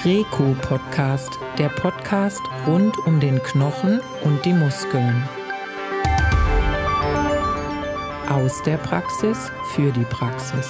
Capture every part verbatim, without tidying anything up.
Reco-Podcast, der Podcast rund um den Knochen und die Muskeln. Aus der Praxis für die Praxis.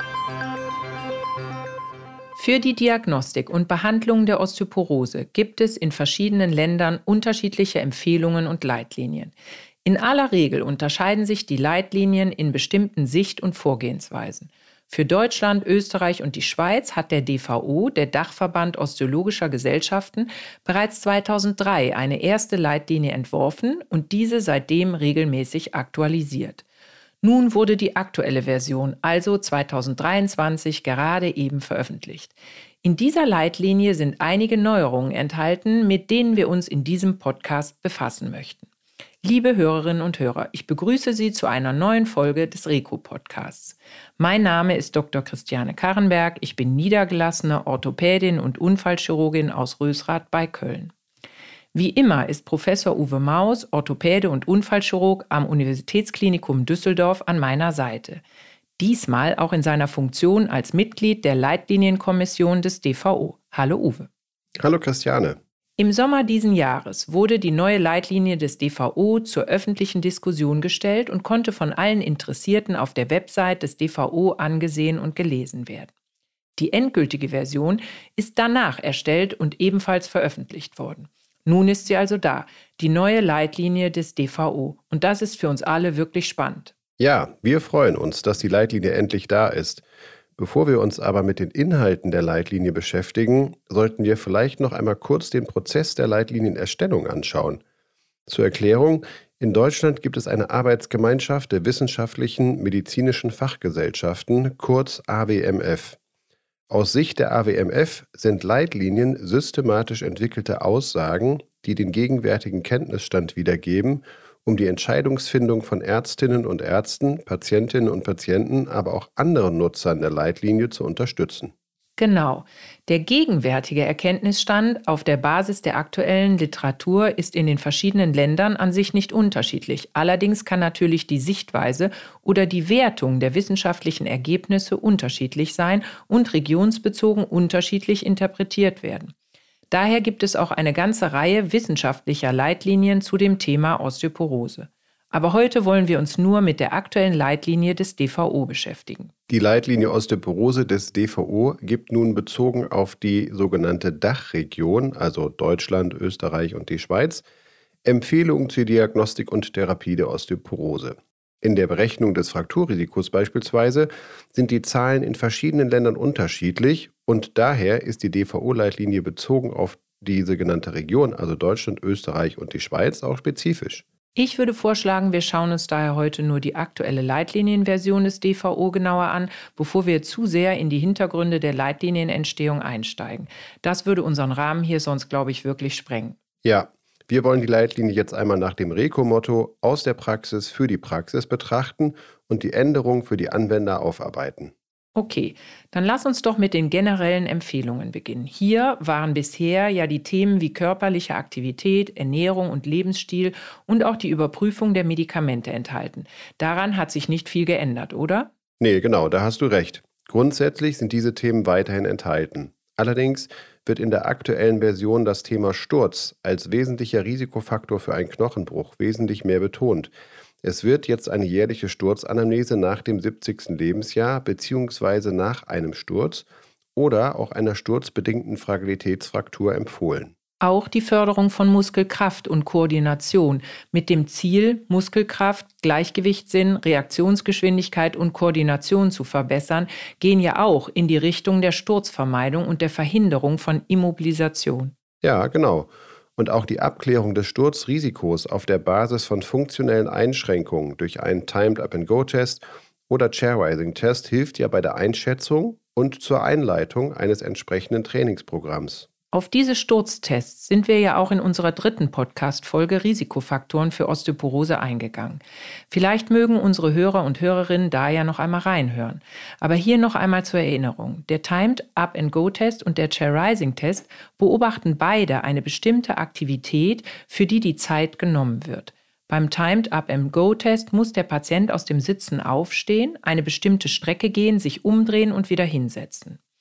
Für die Diagnostik und Behandlung der Osteoporose gibt es in verschiedenen Ländern unterschiedliche Empfehlungen und Leitlinien. In aller Regel unterscheiden sich die Leitlinien in bestimmten Sicht- und Vorgehensweisen. Für Deutschland, Österreich und die Schweiz hat der D V O, der Dachverband Osteologischer Gesellschaften, bereits zweitausenddrei eine erste Leitlinie entworfen und diese seitdem regelmäßig aktualisiert. Nun wurde die aktuelle Version, also zweitausenddreiundzwanzig, gerade eben veröffentlicht. In dieser Leitlinie sind einige Neuerungen enthalten, mit denen wir uns in diesem Podcast befassen möchten. Liebe Hörerinnen und Hörer, ich begrüße Sie zu einer neuen Folge des Reco-Podcasts. Mein Name ist Doktor Christiane Karrenberg, ich bin niedergelassene Orthopädin und Unfallchirurgin aus Rösrath bei Köln. Wie immer ist Professor Uwe Maus, Orthopäde und Unfallchirurg am Universitätsklinikum Düsseldorf an meiner Seite. Diesmal auch in seiner Funktion als Mitglied der Leitlinienkommission des D V O. Hallo Uwe. Hallo Christiane. Im Sommer diesen Jahres wurde die neue Leitlinie des D V O zur öffentlichen Diskussion gestellt und konnte von allen Interessierten auf der Website des D V O angesehen und gelesen werden. Die endgültige Version ist danach erstellt und ebenfalls veröffentlicht worden. Nun ist sie also da, die neue Leitlinie des D V O. Und das ist für uns alle wirklich spannend. Ja, wir freuen uns, dass die Leitlinie endlich da ist. Bevor wir uns aber mit den Inhalten der Leitlinie beschäftigen, sollten wir vielleicht noch einmal kurz den Prozess der Leitlinienerstellung anschauen. Zur Erklärung: In Deutschland gibt es eine Arbeitsgemeinschaft der wissenschaftlichen medizinischen Fachgesellschaften, kurz A W M F. Aus Sicht der A W M F sind Leitlinien systematisch entwickelte Aussagen, die den gegenwärtigen Kenntnisstand wiedergeben, um die Entscheidungsfindung von Ärztinnen und Ärzten, Patientinnen und Patienten, aber auch anderen Nutzern der Leitlinie zu unterstützen. Genau. Der gegenwärtige Erkenntnisstand auf der Basis der aktuellen Literatur ist in den verschiedenen Ländern an sich nicht unterschiedlich. Allerdings kann natürlich die Sichtweise oder die Wertung der wissenschaftlichen Ergebnisse unterschiedlich sein und regionsbezogen unterschiedlich interpretiert werden. Daher gibt es auch eine ganze Reihe wissenschaftlicher Leitlinien zu dem Thema Osteoporose. Aber heute wollen wir uns nur mit der aktuellen Leitlinie des D V O beschäftigen. Die Leitlinie Osteoporose des D V O gibt nun bezogen auf die sogenannte Dachregion, also Deutschland, Österreich und die Schweiz, Empfehlungen zur Diagnostik und Therapie der Osteoporose. In der Berechnung des Frakturrisikos beispielsweise sind die Zahlen in verschiedenen Ländern unterschiedlich und daher ist die D V O-Leitlinie bezogen auf diese genannte Region, also Deutschland, Österreich und die Schweiz, auch spezifisch. Ich würde vorschlagen, wir schauen uns daher heute nur die aktuelle Leitlinienversion des D V O genauer an, bevor wir zu sehr in die Hintergründe der Leitlinienentstehung einsteigen. Das würde unseren Rahmen hier sonst, glaube ich, wirklich sprengen. Ja. Wir wollen die Leitlinie jetzt einmal nach dem Reco-Motto aus der Praxis für die Praxis betrachten und die Änderungen für die Anwender aufarbeiten. Okay, dann lass uns doch mit den generellen Empfehlungen beginnen. Hier waren bisher ja die Themen wie körperliche Aktivität, Ernährung und Lebensstil und auch die Überprüfung der Medikamente enthalten. Daran hat sich nicht viel geändert, oder? Nee, genau, da hast du recht. Grundsätzlich sind diese Themen weiterhin enthalten. Allerdings wird in der aktuellen Version das Thema Sturz als wesentlicher Risikofaktor für einen Knochenbruch wesentlich mehr betont. Es wird jetzt eine jährliche Sturzanamnese nach dem siebzigsten Lebensjahr bzw. nach einem Sturz oder auch einer sturzbedingten Fragilitätsfraktur empfohlen. Auch die Förderung von Muskelkraft und Koordination mit dem Ziel, Muskelkraft, Gleichgewichtssinn, Reaktionsgeschwindigkeit und Koordination zu verbessern, gehen ja auch in die Richtung der Sturzvermeidung und der Verhinderung von Immobilisation. Ja, genau. Und auch die Abklärung des Sturzrisikos auf der Basis von funktionellen Einschränkungen durch einen Timed-Up-and-Go-Test oder Chair-Rising-Test hilft ja bei der Einschätzung und zur Einleitung eines entsprechenden Trainingsprogramms. Auf diese Sturztests sind wir ja auch in unserer dritten Podcast-Folge Risikofaktoren für Osteoporose eingegangen. Vielleicht mögen unsere Hörer und Hörerinnen da ja noch einmal reinhören. Aber hier noch einmal zur Erinnerung. Der Timed Up-and-Go-Test und der Chair-Rising-Test beobachten beide eine bestimmte Aktivität, für die die Zeit genommen wird. Beim Timed Up-and-Go-Test muss der Patient aus dem Sitzen aufstehen, eine bestimmte Strecke gehen, sich umdrehen und wieder hinsetzen.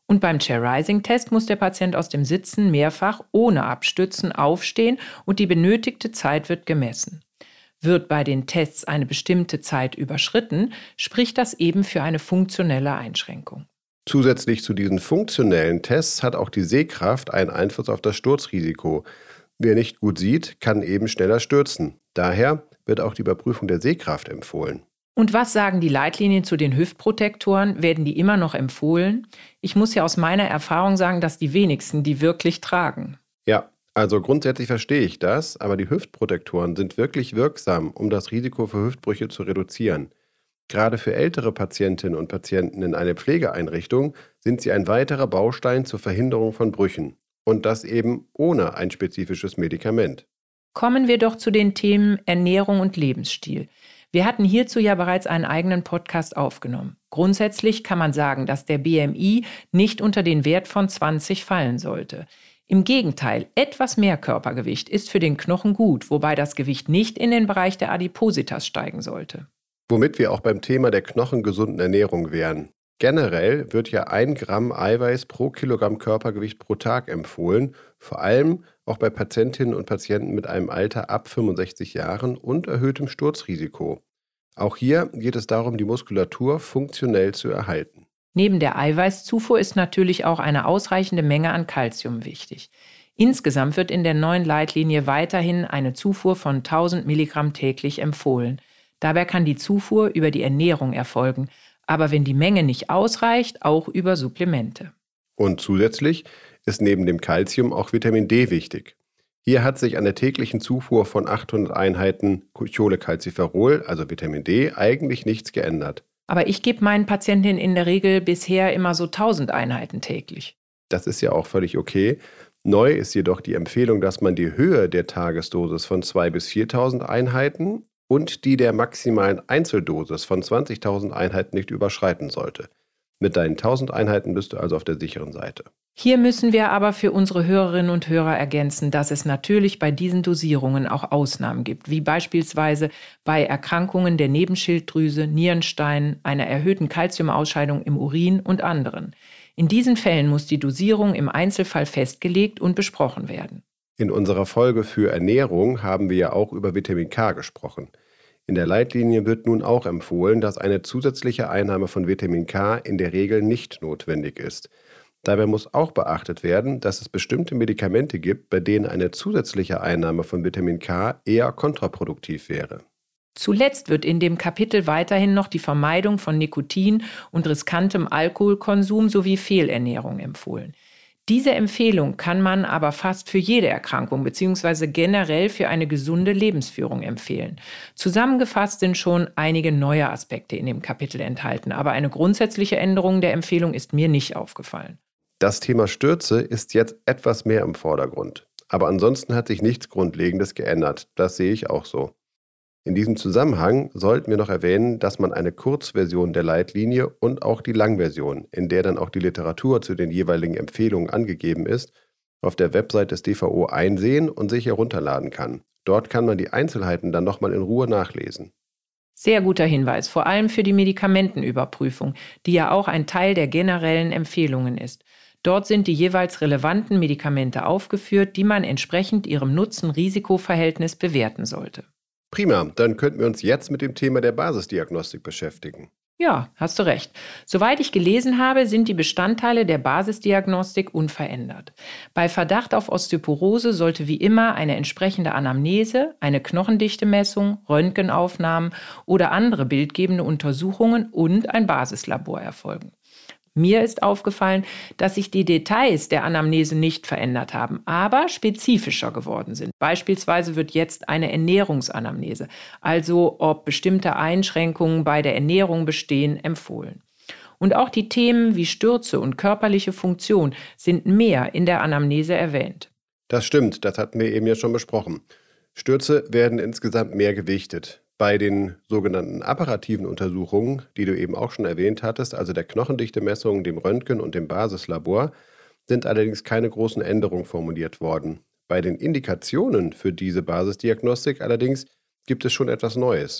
Und beim Chair-Rising-Test muss der Patient aus dem Sitzen mehrfach ohne Abstützen aufstehen und die benötigte Zeit wird gemessen. Wird bei den Tests eine bestimmte Zeit überschritten, spricht das eben für eine funktionelle Einschränkung. Zusätzlich zu diesen funktionellen Tests hat auch die Sehkraft einen Einfluss auf das Sturzrisiko. Wer nicht gut sieht, kann eben schneller stürzen. Daher wird auch die Überprüfung der Sehkraft empfohlen. Und was sagen die Leitlinien zu den Hüftprotektoren? Werden die immer noch empfohlen? Ich muss ja aus meiner Erfahrung sagen, dass die wenigsten die wirklich tragen. Ja, also grundsätzlich verstehe ich das, aber die Hüftprotektoren sind wirklich wirksam, um das Risiko für Hüftbrüche zu reduzieren. Gerade für ältere Patientinnen und Patienten in einer Pflegeeinrichtung sind sie ein weiterer Baustein zur Verhinderung von Brüchen. Und das eben ohne ein spezifisches Medikament. Kommen wir doch zu den Themen Ernährung und Lebensstil. Wir hatten hierzu ja bereits einen eigenen Podcast aufgenommen. Grundsätzlich kann man sagen, dass der B M I nicht unter den Wert von zwanzig fallen sollte. Im Gegenteil, etwas mehr Körpergewicht ist für den Knochen gut, wobei das Gewicht nicht in den Bereich der Adipositas steigen sollte. Womit wir auch beim Thema der knochengesunden Ernährung wären. Generell wird ja ein Gramm Eiweiß pro Kilogramm Körpergewicht pro Tag empfohlen, vor allem auch bei Patientinnen und Patienten mit einem Alter ab fünfundsechzig Jahren und erhöhtem Sturzrisiko. Auch hier geht es darum, die Muskulatur funktionell zu erhalten. Neben der Eiweißzufuhr ist natürlich auch eine ausreichende Menge an Kalzium wichtig. Insgesamt wird in der neuen Leitlinie weiterhin eine Zufuhr von tausend Milligramm täglich empfohlen. Dabei kann die Zufuhr über die Ernährung erfolgen, aber wenn die Menge nicht ausreicht, auch über Supplemente. Und zusätzlich ist neben dem Calcium auch Vitamin D wichtig. Hier hat sich an der täglichen Zufuhr von achthundert Einheiten Cholecalciferol, also Vitamin D, eigentlich nichts geändert. Aber ich gebe meinen Patientinnen in der Regel bisher immer so tausend Einheiten täglich. Das ist ja auch völlig okay. Neu ist jedoch die Empfehlung, dass man die Höhe der Tagesdosis von zweitausend bis viertausend Einheiten und die der maximalen Einzeldosis von zwanzigtausend Einheiten nicht überschreiten sollte. Mit deinen tausend Einheiten bist du also auf der sicheren Seite. Hier müssen wir aber für unsere Hörerinnen und Hörer ergänzen, dass es natürlich bei diesen Dosierungen auch Ausnahmen gibt, wie beispielsweise bei Erkrankungen der Nebenschilddrüse, Nierensteinen, einer erhöhten Calciumausscheidung im Urin und anderen. In diesen Fällen muss die Dosierung im Einzelfall festgelegt und besprochen werden. In unserer Folge für Ernährung haben wir ja auch über Vitamin K gesprochen. In der Leitlinie wird nun auch empfohlen, dass eine zusätzliche Einnahme von Vitamin K in der Regel nicht notwendig ist. Dabei muss auch beachtet werden, dass es bestimmte Medikamente gibt, bei denen eine zusätzliche Einnahme von Vitamin K eher kontraproduktiv wäre. Zuletzt wird in dem Kapitel weiterhin noch die Vermeidung von Nikotin und riskantem Alkoholkonsum sowie Fehlernährung empfohlen. Diese Empfehlung kann man aber fast für jede Erkrankung bzw. generell für eine gesunde Lebensführung empfehlen. Zusammengefasst sind schon einige neue Aspekte in dem Kapitel enthalten, aber eine grundsätzliche Änderung der Empfehlung ist mir nicht aufgefallen. Das Thema Stürze ist jetzt etwas mehr im Vordergrund. Aber ansonsten hat sich nichts Grundlegendes geändert. Das sehe ich auch so. In diesem Zusammenhang sollten wir noch erwähnen, dass man eine Kurzversion der Leitlinie und auch die Langversion, in der dann auch die Literatur zu den jeweiligen Empfehlungen angegeben ist, auf der Website des D V O einsehen und sich herunterladen kann. Dort kann man die Einzelheiten dann nochmal in Ruhe nachlesen. Sehr guter Hinweis, vor allem für die Medikamentenüberprüfung, die ja auch ein Teil der generellen Empfehlungen ist. Dort sind die jeweils relevanten Medikamente aufgeführt, die man entsprechend ihrem Nutzen-Risiko-Verhältnis bewerten sollte. Prima, dann könnten wir uns jetzt mit dem Thema der Basisdiagnostik beschäftigen. Ja, hast du recht. Soweit ich gelesen habe, sind die Bestandteile der Basisdiagnostik unverändert. Bei Verdacht auf Osteoporose sollte wie immer eine entsprechende Anamnese, eine Knochendichtemessung, Röntgenaufnahmen oder andere bildgebende Untersuchungen und ein Basislabor erfolgen. Mir ist aufgefallen, dass sich die Details der Anamnese nicht verändert haben, aber spezifischer geworden sind. Beispielsweise wird jetzt eine Ernährungsanamnese, also ob bestimmte Einschränkungen bei der Ernährung bestehen, empfohlen. Und auch die Themen wie Stürze und körperliche Funktion sind mehr in der Anamnese erwähnt. Das stimmt, das hatten wir eben ja schon besprochen. Stürze werden insgesamt mehr gewichtet. Bei den sogenannten apparativen Untersuchungen, die du eben auch schon erwähnt hattest, also der Knochendichtemessung, dem Röntgen und dem Basislabor, sind allerdings keine großen Änderungen formuliert worden. Bei den Indikationen für diese Basisdiagnostik allerdings gibt es schon etwas Neues.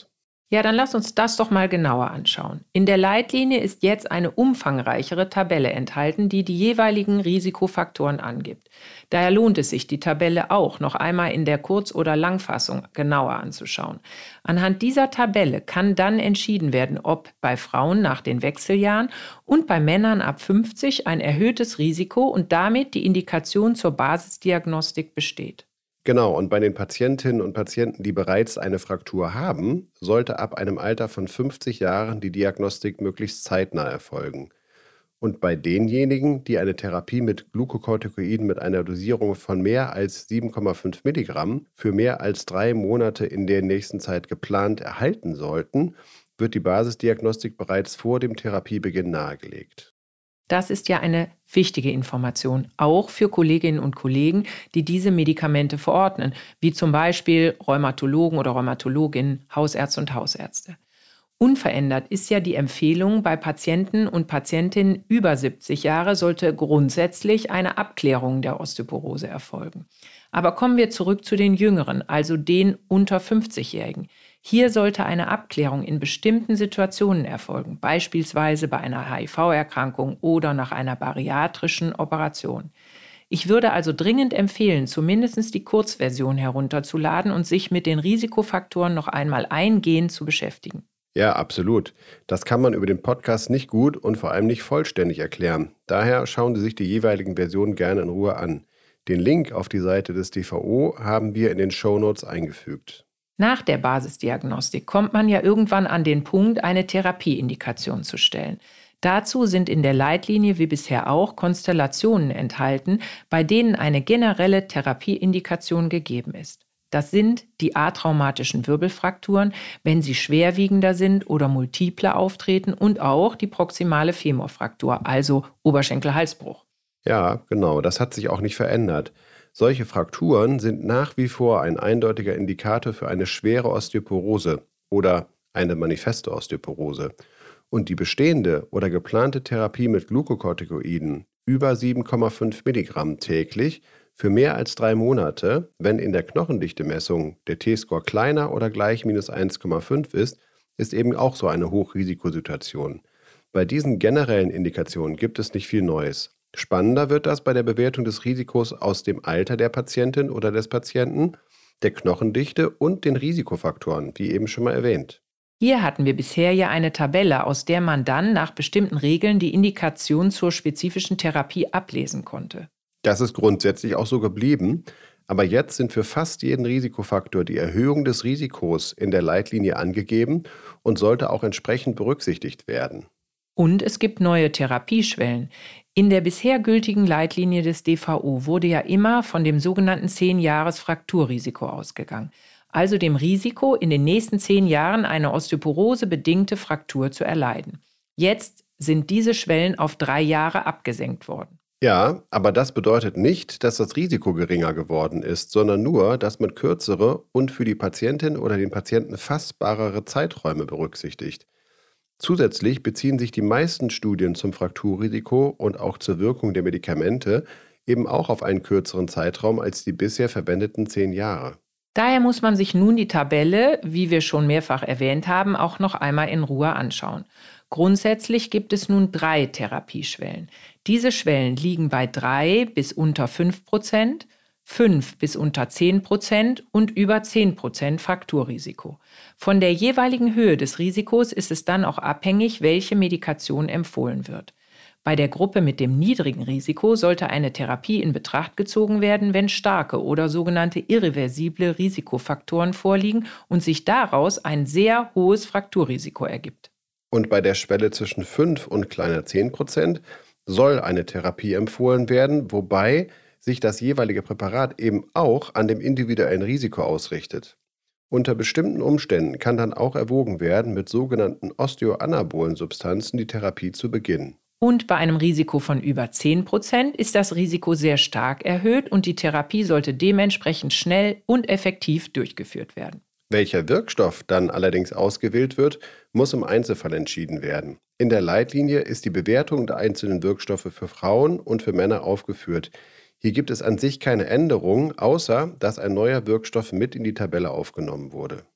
Ja, dann lass uns das doch mal genauer anschauen. In der Leitlinie ist jetzt eine umfangreichere Tabelle enthalten, die die jeweiligen Risikofaktoren angibt. Daher lohnt es sich, die Tabelle auch noch einmal in der Kurz- oder Langfassung genauer anzuschauen. Anhand dieser Tabelle kann dann entschieden werden, ob bei Frauen nach den Wechseljahren und bei Männern ab fünfzig ein erhöhtes Risiko und damit die Indikation zur Basisdiagnostik besteht. Genau, und bei den Patientinnen und Patienten, die bereits eine Fraktur haben, sollte ab einem Alter von fünfzig Jahren die Diagnostik möglichst zeitnah erfolgen. Und bei denjenigen, die eine Therapie mit Glukokortikoiden mit einer Dosierung von mehr als sieben Komma fünf Milligramm für mehr als drei Monate in der nächsten Zeit geplant erhalten sollten, wird die Basisdiagnostik bereits vor dem Therapiebeginn nahegelegt. Das ist ja eine wichtige Information, auch für Kolleginnen und Kollegen, die diese Medikamente verordnen, wie zum Beispiel Rheumatologen oder Rheumatologinnen, Hausärzte und Hausärzte. Unverändert ist ja die Empfehlung, bei Patienten und Patientinnen über siebzig Jahre sollte grundsätzlich eine Abklärung der Osteoporose erfolgen. Aber kommen wir zurück zu den Jüngeren, also den unter fünfzigjährigen. Hier sollte eine Abklärung in bestimmten Situationen erfolgen, beispielsweise bei einer H I V-Erkrankung oder nach einer bariatrischen Operation. Ich würde also dringend empfehlen, zumindest die Kurzversion herunterzuladen und sich mit den Risikofaktoren noch einmal eingehend zu beschäftigen. Ja, absolut. Das kann man über den Podcast nicht gut und vor allem nicht vollständig erklären. Daher schauen Sie sich die jeweiligen Versionen gerne in Ruhe an. Den Link auf die Seite des D V O haben wir in den Shownotes eingefügt. Nach der Basisdiagnostik kommt man ja irgendwann an den Punkt, eine Therapieindikation zu stellen. Dazu sind in der Leitlinie wie bisher auch Konstellationen enthalten, bei denen eine generelle Therapieindikation gegeben ist. Das sind die atraumatischen Wirbelfrakturen, wenn sie schwerwiegender sind oder multipler auftreten, und auch die proximale Femorfraktur, also Oberschenkel-Halsbruch. Ja, genau, das hat sich auch nicht verändert. Solche Frakturen sind nach wie vor ein eindeutiger Indikator für eine schwere Osteoporose oder eine manifeste Osteoporose. Und die bestehende oder geplante Therapie mit Glukokortikoiden über sieben Komma fünf Milligramm täglich für mehr als drei Monate, wenn in der Knochendichte-Messung der T-Score kleiner oder gleich minus eins Komma fünf ist, ist eben auch so eine Hochrisikosituation. Bei diesen generellen Indikationen gibt es nicht viel Neues. Spannender wird das bei der Bewertung des Risikos aus dem Alter der Patientin oder des Patienten, der Knochendichte und den Risikofaktoren, wie eben schon mal erwähnt. Hier hatten wir bisher ja eine Tabelle, aus der man dann nach bestimmten Regeln die Indikation zur spezifischen Therapie ablesen konnte. Das ist grundsätzlich auch so geblieben, aber jetzt sind für fast jeden Risikofaktor die Erhöhung des Risikos in der Leitlinie angegeben und sollte auch entsprechend berücksichtigt werden. Und es gibt neue Therapieschwellen. In der bisher gültigen Leitlinie des D V O wurde ja immer von dem sogenannten zehn-Jahres-Frakturrisiko ausgegangen, also dem Risiko, in den nächsten zehn Jahren eine osteoporose-bedingte Fraktur zu erleiden. Jetzt sind diese Schwellen auf drei Jahre abgesenkt worden. Ja, aber das bedeutet nicht, dass das Risiko geringer geworden ist, sondern nur, dass man kürzere und für die Patientin oder den Patienten fassbarere Zeiträume berücksichtigt. Zusätzlich beziehen sich die meisten Studien zum Frakturrisiko und auch zur Wirkung der Medikamente eben auch auf einen kürzeren Zeitraum als die bisher verwendeten zehn Jahre. Daher muss man sich nun die Tabelle, wie wir schon mehrfach erwähnt haben, auch noch einmal in Ruhe anschauen. Grundsätzlich gibt es nun drei Therapieschwellen. Diese Schwellen liegen bei drei bis unter fünf Prozent, fünf bis unter zehn Prozent und über zehn Prozent Frakturrisiko. Von der jeweiligen Höhe des Risikos ist es dann auch abhängig, welche Medikation empfohlen wird. Bei der Gruppe mit dem niedrigen Risiko sollte eine Therapie in Betracht gezogen werden, wenn starke oder sogenannte irreversible Risikofaktoren vorliegen und sich daraus ein sehr hohes Frakturrisiko ergibt. Und bei der Schwelle zwischen fünf und kleiner zehn Prozent soll eine Therapie empfohlen werden, wobei sich das jeweilige Präparat eben auch an dem individuellen Risiko ausrichtet. Unter bestimmten Umständen kann dann auch erwogen werden, mit sogenannten osteoanabolen Substanzen die Therapie zu beginnen. Und bei einem Risiko von über zehn Prozent ist das Risiko sehr stark erhöht und die Therapie sollte dementsprechend schnell und effektiv durchgeführt werden. Welcher Wirkstoff dann allerdings ausgewählt wird, muss im Einzelfall entschieden werden. In der Leitlinie ist die Bewertung der einzelnen Wirkstoffe für Frauen und für Männer aufgeführt. Hier gibt es an sich keine Änderung, außer dass ein neuer Wirkstoff mit in die Tabelle aufgenommen wurde.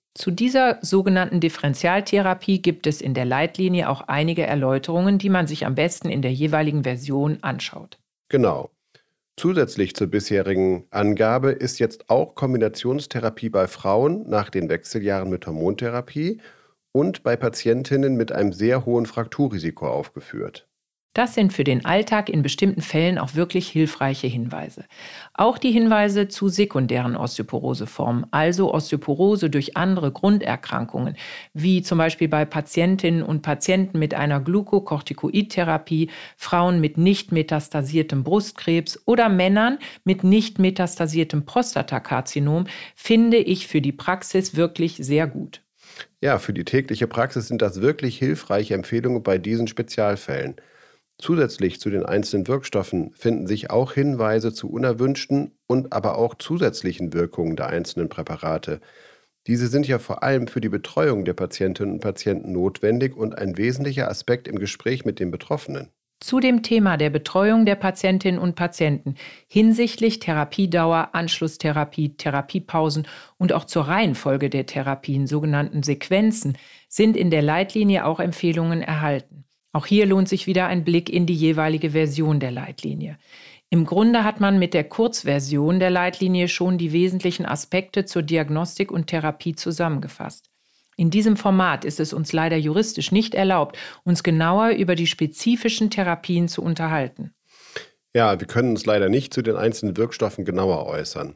Zu dieser sogenannten Differentialtherapie gibt es in der Leitlinie auch einige Erläuterungen, die man sich am besten in der jeweiligen Version anschaut. Genau. Zusätzlich zur bisherigen Angabe ist jetzt auch Kombinationstherapie bei Frauen nach den Wechseljahren mit Hormontherapie und bei Patientinnen mit einem sehr hohen Frakturrisiko aufgeführt. Das sind für den Alltag in bestimmten Fällen auch wirklich hilfreiche Hinweise. Auch die Hinweise zu sekundären Osteoporoseformen, also Osteoporose durch andere Grunderkrankungen, wie zum Beispiel bei Patientinnen und Patienten mit einer Glukokortikoidtherapie, Frauen mit nicht metastasiertem Brustkrebs oder Männern mit nicht metastasiertem Prostatakarzinom, finde ich für die Praxis wirklich sehr gut. Ja, für die tägliche Praxis sind das wirklich hilfreiche Empfehlungen bei diesen Spezialfällen. Zusätzlich zu den einzelnen Wirkstoffen finden sich auch Hinweise zu unerwünschten und aber auch zusätzlichen Wirkungen der einzelnen Präparate. Diese sind ja vor allem für die Betreuung der Patientinnen und Patienten notwendig und ein wesentlicher Aspekt im Gespräch mit den Betroffenen. Zu dem Thema der Betreuung der Patientinnen und Patienten hinsichtlich Therapiedauer, Anschlusstherapie, Therapiepausen und auch zur Reihenfolge der Therapien, sogenannten Sequenzen, sind in der Leitlinie auch Empfehlungen erhalten. Auch hier lohnt sich wieder ein Blick in die jeweilige Version der Leitlinie. Im Grunde hat man mit der Kurzversion der Leitlinie schon die wesentlichen Aspekte zur Diagnostik und Therapie zusammengefasst. In diesem Format ist es uns leider juristisch nicht erlaubt, uns genauer über die spezifischen Therapien zu unterhalten. Ja, wir können uns leider nicht zu den einzelnen Wirkstoffen genauer äußern.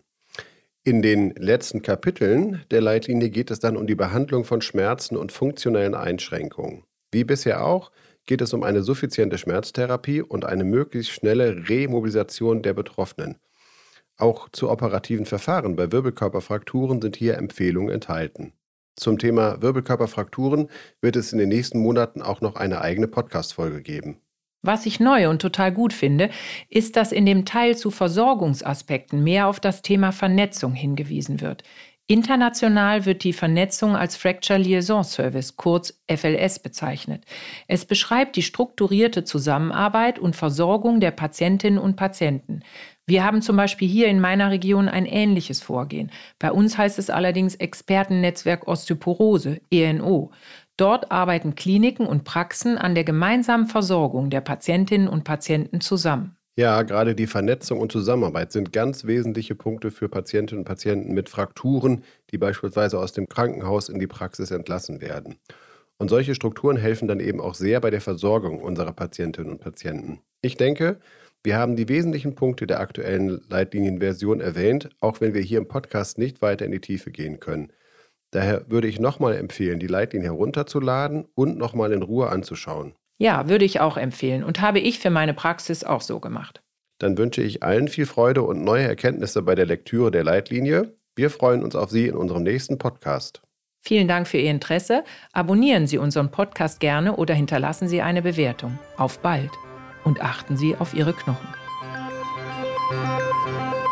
In den letzten Kapiteln der Leitlinie geht es dann um die Behandlung von Schmerzen und funktionellen Einschränkungen. Wie bisher auch geht es um eine suffiziente Schmerztherapie und eine möglichst schnelle Remobilisation der Betroffenen. Auch zu operativen Verfahren bei Wirbelkörperfrakturen sind hier Empfehlungen enthalten. Zum Thema Wirbelkörperfrakturen wird es in den nächsten Monaten auch noch eine eigene Podcast-Folge geben. Was ich neu und total gut finde, ist, dass in dem Teil zu Versorgungsaspekten mehr auf das Thema Vernetzung hingewiesen wird. International wird die Vernetzung als Fracture Liaison Service, kurz F L S, bezeichnet. Es beschreibt die strukturierte Zusammenarbeit und Versorgung der Patientinnen und Patienten. Wir haben zum Beispiel hier in meiner Region ein ähnliches Vorgehen. Bei uns heißt es allerdings Expertennetzwerk Osteoporose, E N O. Dort arbeiten Kliniken und Praxen an der gemeinsamen Versorgung der Patientinnen und Patienten zusammen. Ja, gerade die Vernetzung und Zusammenarbeit sind ganz wesentliche Punkte für Patientinnen und Patienten mit Frakturen, die beispielsweise aus dem Krankenhaus in die Praxis entlassen werden. Und solche Strukturen helfen dann eben auch sehr bei der Versorgung unserer Patientinnen und Patienten. Ich denke, wir haben die wesentlichen Punkte der aktuellen Leitlinienversion erwähnt, auch wenn wir hier im Podcast nicht weiter in die Tiefe gehen können. Daher würde ich nochmal empfehlen, die Leitlinie herunterzuladen und nochmal in Ruhe anzuschauen. Ja, würde ich auch empfehlen und habe ich für meine Praxis auch so gemacht. Dann wünsche ich allen viel Freude und neue Erkenntnisse bei der Lektüre der Leitlinie. Wir freuen uns auf Sie in unserem nächsten Podcast. Vielen Dank für Ihr Interesse. Abonnieren Sie unseren Podcast gerne oder hinterlassen Sie eine Bewertung. Auf bald und achten Sie auf Ihre Knochen.